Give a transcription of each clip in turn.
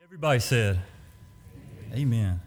Everybody said, Amen.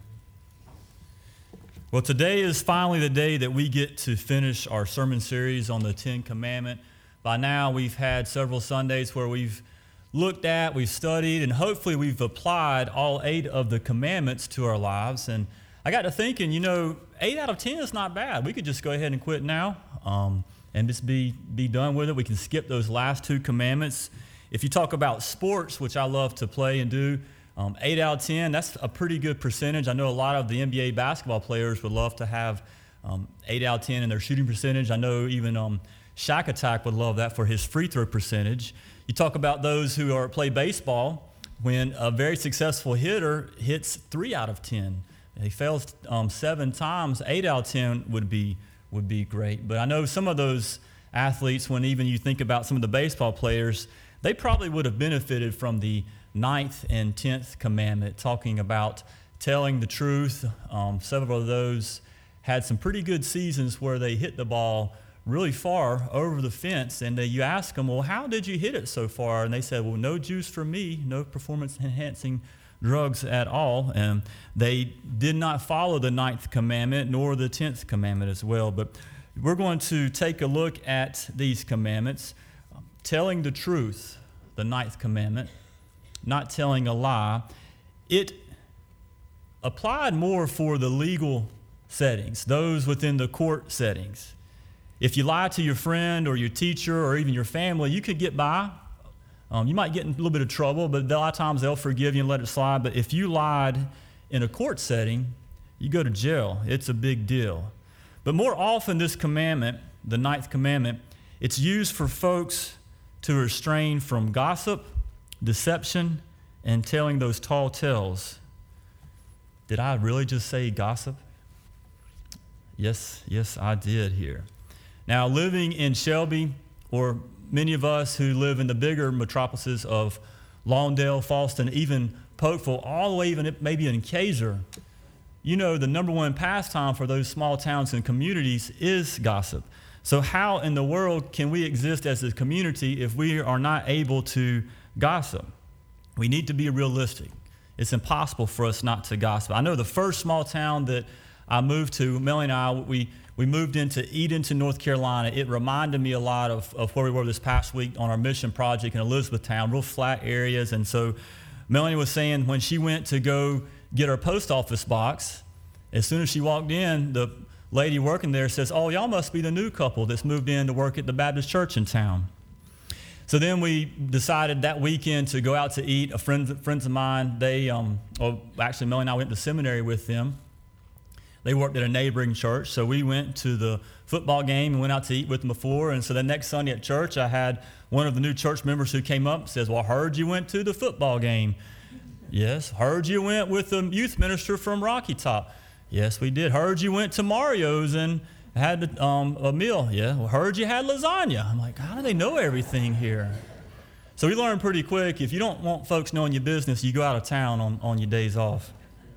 Well, today is finally the day that we get to finish our sermon series on the Ten Commandments. By now, we've had several Sundays where we've looked at, we've studied, and hopefully we've applied all 8 of the commandments to our lives. And I got to thinking, 8 out of 10 is not bad. We could just go ahead and quit now and just be done with it. We can skip those last 2 commandments. If you talk about sports, which I love to play and do, 8 out of 10, that's a pretty good percentage. I know a lot of the NBA basketball players would love to have 8 out of 10 in their shooting percentage. I know even Shaq Attack would love that for his free throw percentage. You talk about those who play baseball, when a very successful hitter hits 3 out of 10. He fails 7 times, 8 out of 10 would be great. But I know some of those athletes, when even you think about some of the baseball players, they probably would have benefited from the 9th and 10th commandment, talking about telling the truth. Several of those had some pretty good seasons where they hit the ball really far over the fence, and you ask them, well, how did you hit it so far? And they said, well, no juice for me, no performance-enhancing drugs at all. And they did not follow the 9th commandment nor the 10th commandment as well. But we're going to take a look at these commandments. Telling the truth, the 9th commandment, not telling a lie. It applied more for the legal settings, those within the court settings. If you lie to your friend or your teacher or even your family, you could get by. You might get in a little bit of trouble, but a lot of times they'll forgive you and let it slide. But if you lied in a court setting, you go to jail. It's a big deal. But more often, this commandment, the 9th commandment, it's used for folks to restrain from gossip, deception, and telling those tall tales. Did I really just say gossip? Yes, I did here. Now, living in Shelby, or many of us who live in the bigger metropolises of Lawndale, Falston, even Polkville, all the way even maybe in Kaiser, the number one pastime for those small towns and communities is gossip. So how in the world can we exist as a community if we are not able to gossip? We need to be realistic. It's impossible for us not to gossip. I know the first small town that I moved to, Melanie and I, we moved into Edenton, North Carolina. It reminded me a lot of where we were this past week on our mission project in Elizabethtown, real flat areas. And so Melanie was saying when she went to go get her post office box, as soon as she walked in, the lady working there says, oh, y'all must be the new couple that's moved in to work at the Baptist church in town. So then we decided that weekend to go out to eat. Friends of mine, actually Melanie and I went to seminary with them. They worked at a neighboring church, so we went to the football game and went out to eat with them before. And so the next Sunday at church, I had one of the new church members who came up and says, well, I heard you went to the football game. Yes. Heard you went with the youth minister from Rocky Top. Yes, we did. Heard you went to Mario's and had a meal. Yeah. Well, heard you had lasagna. I'm like, how do they know everything here? So we learned pretty quick, if you don't want folks knowing your business, you go out of town on your days off.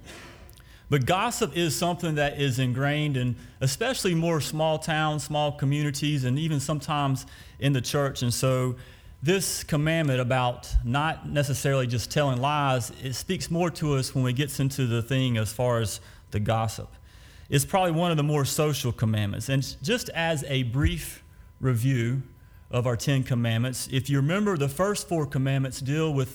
But gossip is something that is ingrained in especially more small towns, small communities, and even sometimes in the church. And so this commandment about not necessarily just telling lies, it speaks more to us when we get into the thing as far as the gossip. It's probably one of the more social commandments. And just as a brief review of our 10 commandments, if you remember, the first 4 commandments deal with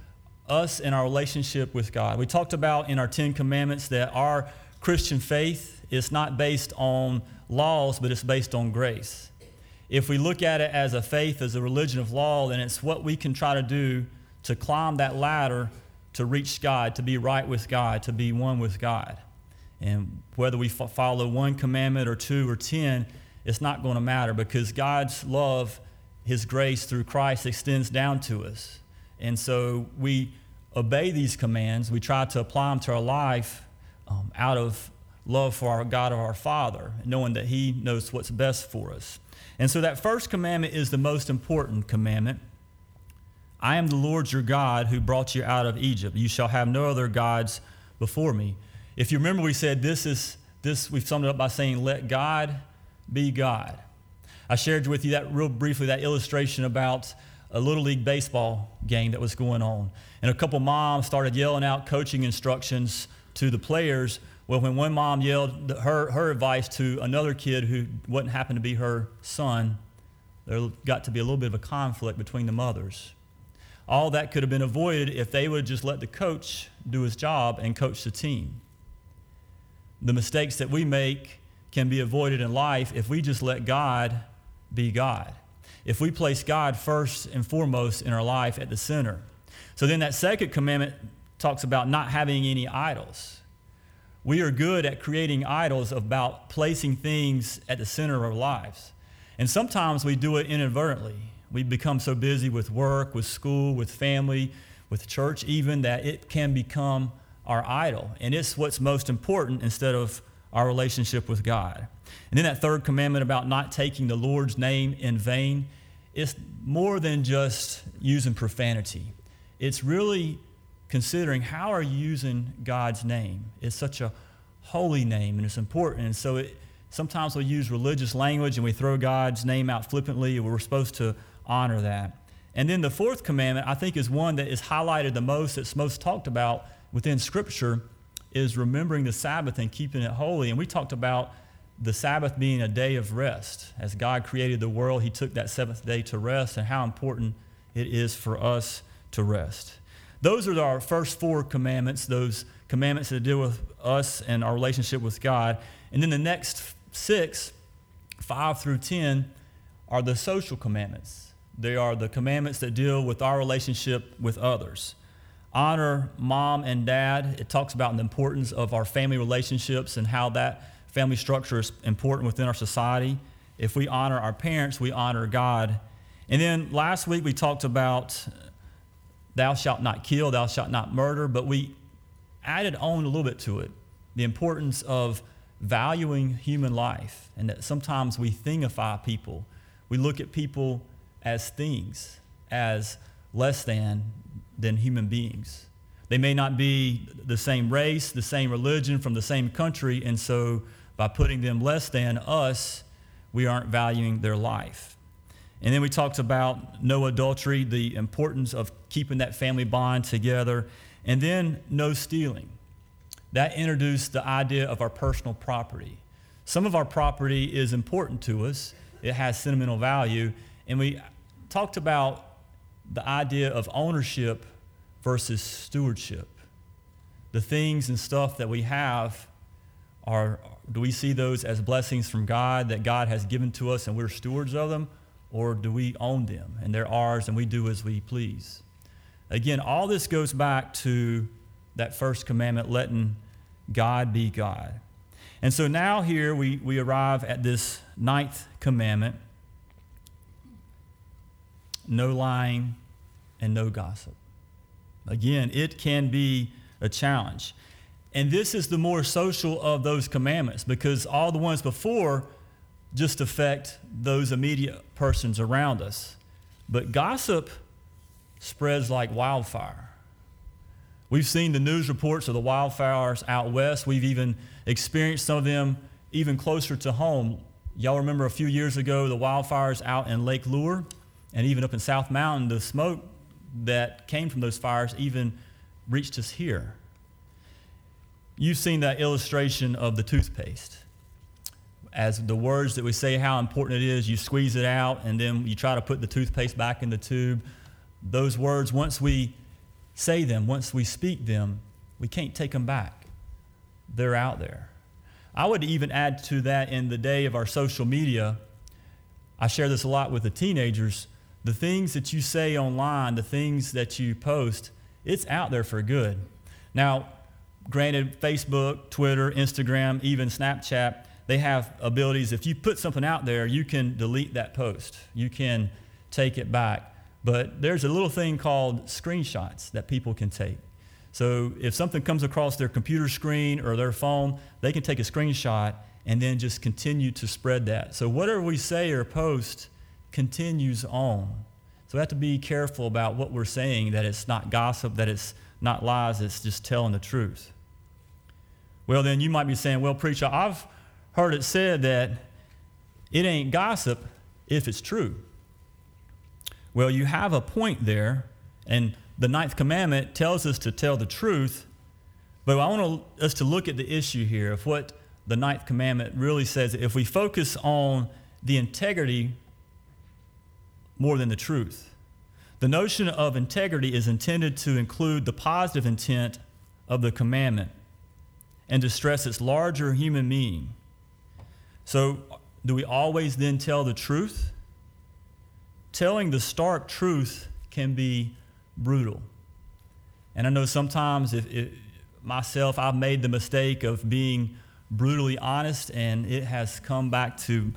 us and our relationship with God. We talked about in our 10 commandments that our Christian faith is not based on laws, but it's based on grace. If we look at it as a faith, as a religion of law, then it's what we can try to do to climb that ladder to reach God, to be right with God, to be one with God. And whether we follow 1 commandment or 2 or 10, it's not going to matter, because God's love, His grace through Christ extends down to us. And so we obey these commands. We try to apply them to our life out of love for our God, our Father, knowing that He knows what's best for us. And so that first commandment is the most important commandment. I am the Lord your God who brought you out of Egypt. You shall have no other gods before me. If you remember, we said we've summed it up by saying, let God be God. I shared with you that real briefly, that illustration about a Little League baseball game that was going on. And a couple moms started yelling out coaching instructions to the players. Well, when one mom yelled her advice to another kid who wouldn't happen to be her son, there got to be a little bit of a conflict between the mothers. All that could have been avoided if they would just let the coach do his job and coach the team. The mistakes that we make can be avoided in life if we just let God be God. If we place God first and foremost in our life at the center. So then that second commandment talks about not having any idols. We are good at creating idols about placing things at the center of our lives. And sometimes we do it inadvertently. We become so busy with work, with school, with family, with church even, that it can become our idol. And it's what's most important instead of our relationship with God. And then that third commandment about not taking the Lord's name in vain, it's more than just using profanity. It's really considering how are you using God's name. It's such a holy name and it's important. And so sometimes we use religious language and we throw God's name out flippantly. We're supposed to honor that. And then the fourth commandment, I think, is one that is highlighted the most, that's most talked about within Scripture, is remembering the Sabbath and keeping it holy. And we talked about the Sabbath being a day of rest. As God created the world, he took that seventh day to rest, and how important it is for us to rest. Those are our first four commandments, those commandments that deal with us and our relationship with God. And then the next 6, 5 through 10, are the social commandments. They are the commandments that deal with our relationship with others. Honor mom and dad. It talks about the importance of our family relationships and how that family structure is important within our society. If we honor our parents, we honor God. And then last week we talked about thou shalt not kill, thou shalt not murder, but we added on a little bit to it, the importance of valuing human life, and that sometimes we thingify people. We look at people as things, as less than human beings. They may not be the same race, the same religion, from the same country, and so by putting them less than us, we aren't valuing their life. And then we talked about no adultery, the importance of keeping that family bond together, and then no stealing. That introduced the idea of our personal property. Some of our property is important to us. It has sentimental value, and we talked about the idea of ownership versus stewardship. The things and stuff that we have, do we see those as blessings from God that God has given to us and we're stewards of them, or do we own them and they're ours and we do as we please? Again, all this goes back to that first commandment, letting God be God. And so now here we arrive at this 9th commandment, no lying and no gossip. Again, it can be a challenge. And this is the more social of those commandments, because all the ones before just affect those immediate persons around us. But gossip spreads like wildfire. We've seen the news reports of the wildfires out west. We've even experienced some of them even closer to home. Y'all remember a few years ago, the wildfires out in Lake Lure, and even up in South Mountain, the smoke that came from those fires even reached us here. You've seen that illustration of the toothpaste. As the words that we say how important it is, you squeeze it out and then you try to put the toothpaste back in the tube. Those words, once we say them, once we speak them, we can't take them back. They're out there. I would even add to that, in the day of our social media, I share this a lot with the teenagers, the things that you say online, the things that you post, it's out there for good. Now, granted, Facebook, Twitter, Instagram, even Snapchat, they have abilities. If you put something out there, you can delete that post. You can take it back. But there's a little thing called screenshots that people can take. So if something comes across their computer screen or their phone, they can take a screenshot and then just continue to spread that. So whatever we say or post continues on. So we have to be careful about what we're saying, that it's not gossip, that it's not lies, it's just telling the truth. Well, then you might be saying, well, preacher, I've heard it said that it ain't gossip if it's true. Well, you have a point there, and the ninth commandment tells us to tell the truth, but I want us to look at the issue here of what the ninth commandment really says. If we focus on the integrity more than the truth, the notion of integrity is intended to include the positive intent of the commandment and to stress its larger human meaning. So, do we always then tell the truth? Telling the stark truth can be brutal. And I know sometimes myself, I've made the mistake of being brutally honest, and it has come back to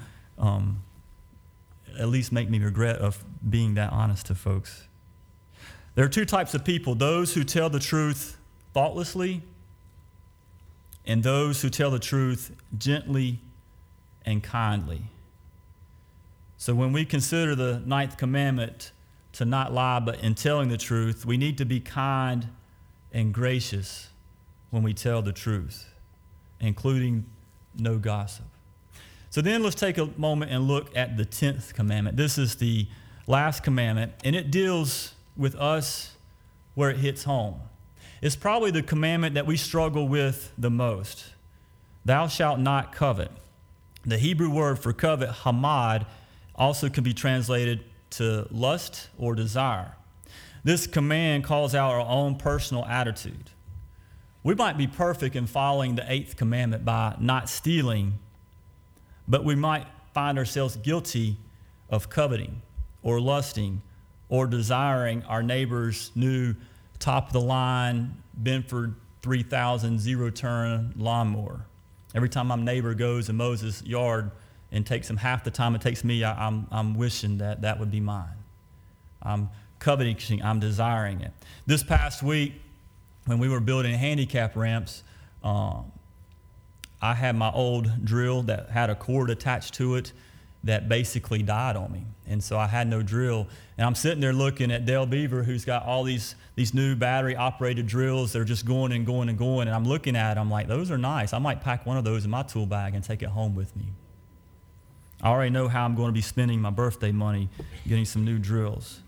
at least make me regret of being that honest to folks. There are two types of people: those who tell the truth thoughtlessly, and those who tell the truth gently and kindly. So when we consider the ninth commandment to not lie, but in telling the truth, we need to be kind and gracious when we tell the truth, including no gossip. So then let's take a moment and look at the 10th commandment. This is the last commandment, and it deals with us where it hits home. It's probably the commandment that we struggle with the most. Thou shalt not covet. The Hebrew word for covet, hamad, also can be translated to lust or desire. This command calls out our own personal attitude. We might be perfect in following the 8th commandment by not stealing, but we might find ourselves guilty of coveting or lusting or desiring our neighbor's new top-of-the-line Benford 3000 zero-turn lawnmower. Every time my neighbor goes and mows his yard and takes him half the time it takes me, I'm wishing that would be mine. I'm coveting, I'm desiring it. This past week, when we were building handicap ramps, I had my old drill that had a cord attached to it that basically died on me. And so I had no drill. And I'm sitting there looking at Dale Beaver, who's got all these new battery-operated drills. They're just going and going and going. And I'm looking at it. I'm like, those are nice. I might pack one of those in my tool bag and take it home with me. I already know how I'm going to be spending my birthday money getting some new drills.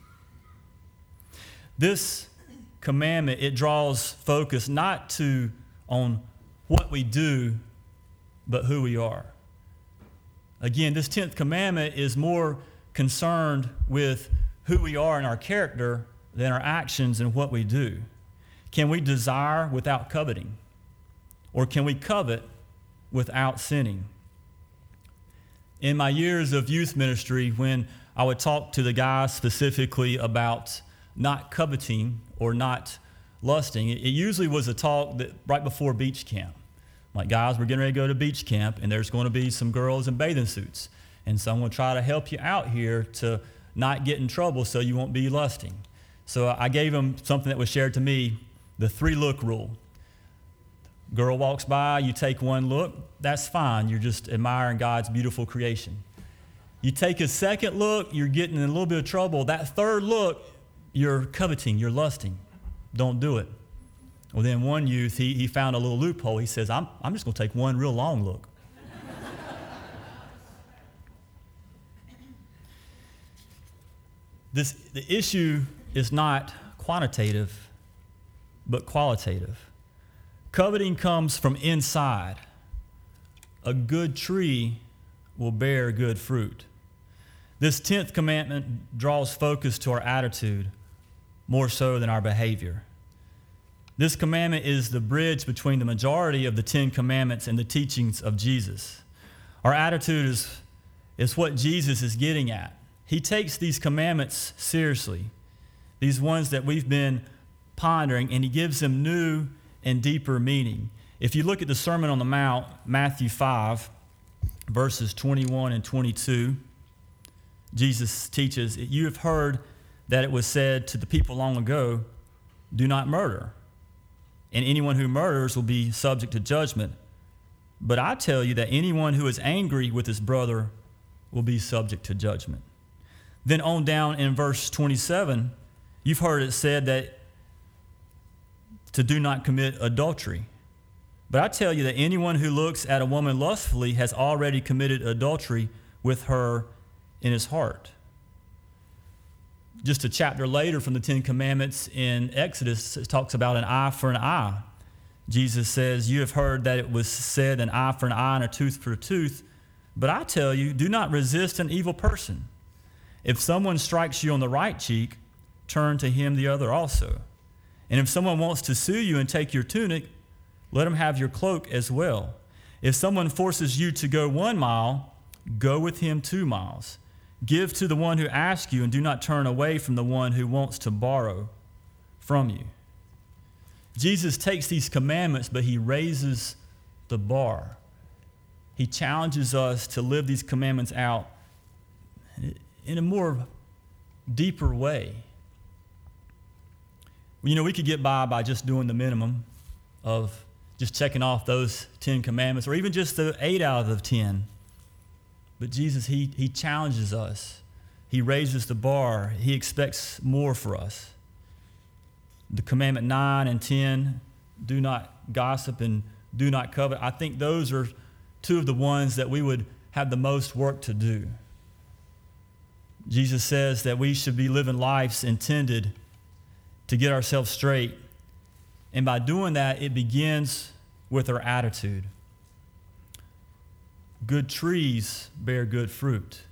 This commandment, it draws focus not on what we do, but who we are. Again, this 10th commandment is more concerned with who we are and our character than our actions and what we do. Can we desire without coveting? Or can we covet without sinning? In my years of youth ministry, when I would talk to the guys specifically about not coveting or not lusting, it usually was a talk that right before beach camp. Like, guys, we're getting ready to go to beach camp, and there's going to be some girls in bathing suits. And so I'm going to try to help you out here to not get in trouble so you won't be lusting. So I gave them something that was shared to me, the 3-look rule. Girl walks by, you take one look, that's fine. You're just admiring God's beautiful creation. You take a second look, you're getting in a little bit of trouble. That third look, you're coveting, you're lusting. Don't do it. Well, then one youth, he found a little loophole. He says, I'm just going to take one real long look. The issue is not quantitative, but qualitative. Coveting comes from inside. A good tree will bear good fruit. This 10th commandment draws focus to our attitude more so than our behavior. This commandment is the bridge between the majority of the 10 commandments and the teachings of Jesus. Our attitude is what Jesus is getting at. He takes these commandments seriously, these ones that we've been pondering, and he gives them new and deeper meaning. If you look at the Sermon on the Mount, Matthew 5, verses 21 and 22, Jesus teaches, "You have heard that it was said to the people long ago, 'Do not murder, and anyone who murders will be subject to judgment. But I tell you that anyone who is angry with his brother will be subject to judgment.'" Then on down in verse 27, you've heard it said that to do not commit adultery. But I tell you that anyone who looks at a woman lustfully has already committed adultery with her in his heart. Just a chapter later from the Ten Commandments in Exodus, it talks about an eye for an eye. Jesus says, "You have heard that it was said, an eye for an eye and a tooth for a tooth. But I tell you, do not resist an evil person. If someone strikes you on the right cheek, turn to him the other also. And if someone wants to sue you and take your tunic, let him have your cloak as well. If someone forces you to go 1 mile, go with him 2 miles. Give to the one who asks you, and do not turn away from the one who wants to borrow from you." Jesus takes these commandments, but he raises the bar. He challenges us to live these commandments out in a more deeper way. You know, we could get by just doing the minimum of just checking off those 10 commandments, or even just the 8 out of the 10. But Jesus, he challenges us. He raises the bar. He expects more for us. The commandment 9 and 10, do not gossip and do not covet. I think those are two of the ones that we would have the most work to do. Jesus says that we should be living lives intended to get ourselves straight. And by doing that, it begins with our attitude. Good trees bear good fruit.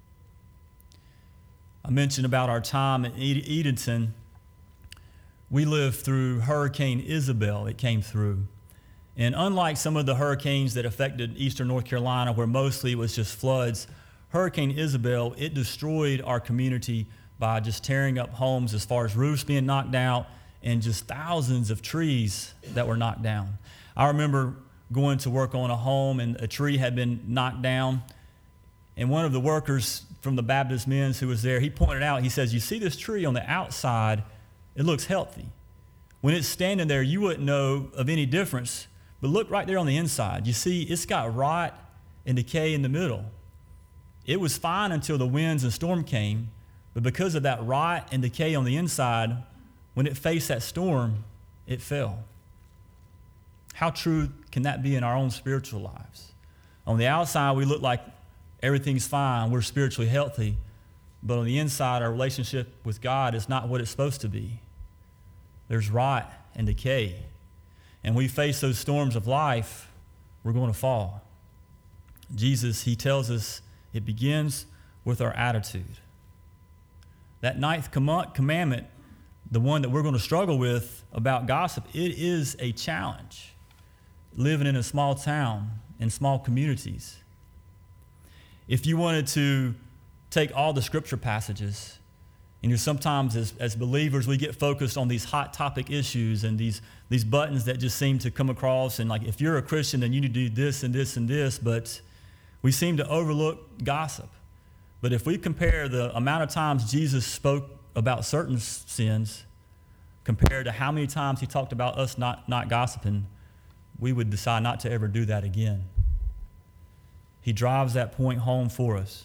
I mentioned about our time in Edenton. We lived through Hurricane Isabel. It came through. And unlike some of the hurricanes that affected eastern North Carolina, where mostly it was just floods, Hurricane Isabel, it destroyed our community by just tearing up homes as far as roofs being knocked out and just thousands of trees that were knocked down. I remember going to work on a home, and a tree had been knocked down. And one of the workers from the Baptist Men's who was there, he pointed out, he says, "You see this tree on the outside, it looks healthy. When it's standing there, you wouldn't know of any difference. But look right there on the inside. You see, it's got rot and decay in the middle. It was fine until the winds and storm came, but because of that rot and decay on the inside, when it faced that storm, it fell." How true can that be in our own spiritual lives? On the outside, we look like everything's fine, we're spiritually healthy, but on the inside, our relationship with God is not what it's supposed to be. There's rot and decay. And we face those storms of life, we're going to fall. Jesus, he tells us it begins with our attitude. That 9th commandment, the one that we're going to struggle with about gossip, it is a challenge. Living in a small town, in small communities. If you wanted to take all the scripture passages, sometimes as believers, we get focused on these hot topic issues and these buttons that just seem to come across, and like, if you're a Christian, then you need to do this and this and this, but we seem to overlook gossip. But if we compare the amount of times Jesus spoke about certain sins compared to how many times he talked about us not gossiping, we would decide not to ever do that again. He drives that point home for us.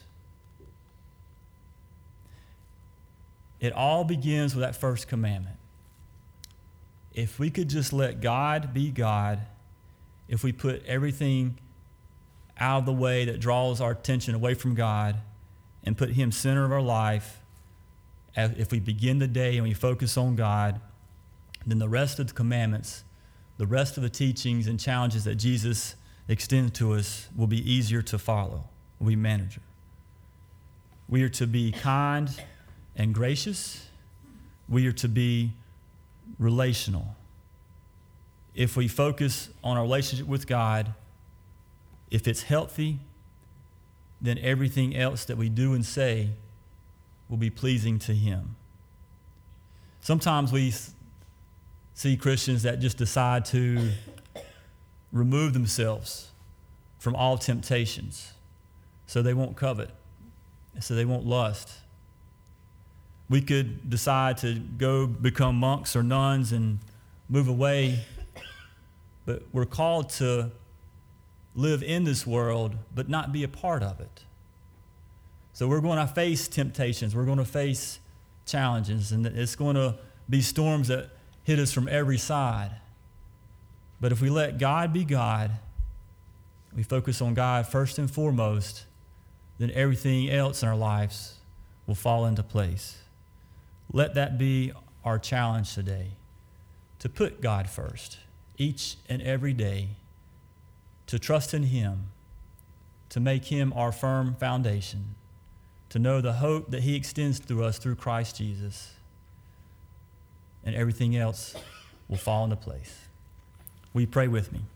It all begins with that first commandment. If we could just let God be God, if we put everything out of the way that draws our attention away from God and put him center of our life, if we begin the day and we focus on God, then the rest of the commandments, the rest of the teachings and challenges that Jesus extends to us will be easier to follow, will be manageable. We are to be kind and gracious. We are to be relational. If we focus on our relationship with God, if it's healthy, then everything else that we do and say will be pleasing to him. Sometimes we see Christians that just decide to remove themselves from all temptations so they won't covet, so they won't lust. We could decide to go become monks or nuns and move away, but we're called to live in this world but not be a part of it. So we're going to face temptations, we're going to face challenges, and it's going to be storms that hit us from every side. But if we let God be God, we focus on God first and foremost, then everything else in our lives will fall into place. Let that be our challenge today, to put God first each and every day, to trust in him, to make him our firm foundation, to know the hope that he extends to us through Christ Jesus, and everything else will fall into place. Will you pray with me?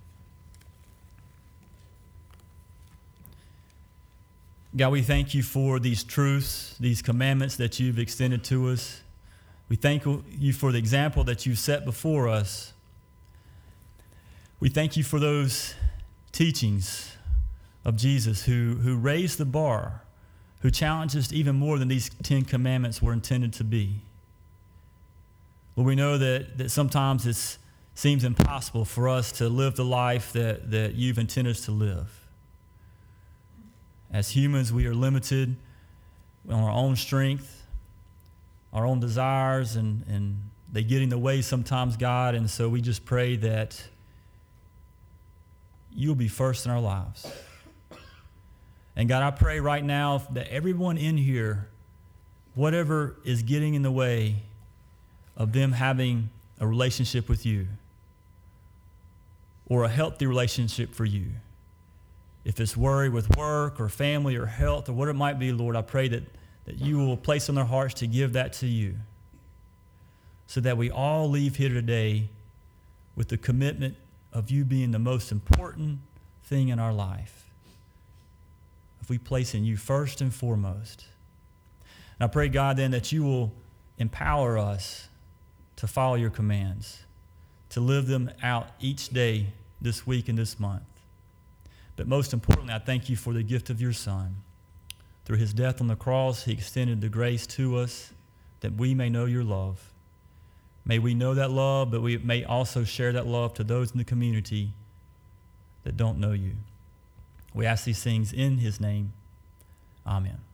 God, we thank you for these truths, these commandments that you've extended to us. We thank you for the example that you've set before us. We thank you for those teachings of Jesus who raised the bar, who challenged us even more than these 10 commandments were intended to be. Lord, we know that sometimes it seems impossible for us to live the life that you've intended us to live. As humans, we are limited on our own strength, our own desires, and they get in the way sometimes, God. And so we just pray that you'll be first in our lives. And God, I pray right now that everyone in here, whatever is getting in the way of them having a relationship with you or a healthy relationship for you, if it's worry with work or family or health or what it might be, Lord, I pray that you will place on their hearts to give that to you so that we all leave here today with the commitment of you being the most important thing in our life. If we place in you first and foremost. And I pray, God, then that you will empower us to follow your commands, to live them out each day this week and this month. But most importantly, I thank you for the gift of your Son. Through his death on the cross, he extended the grace to us that we may know your love. May we know that love, but we may also share that love to those in the community that don't know you. We ask these things in his name. Amen.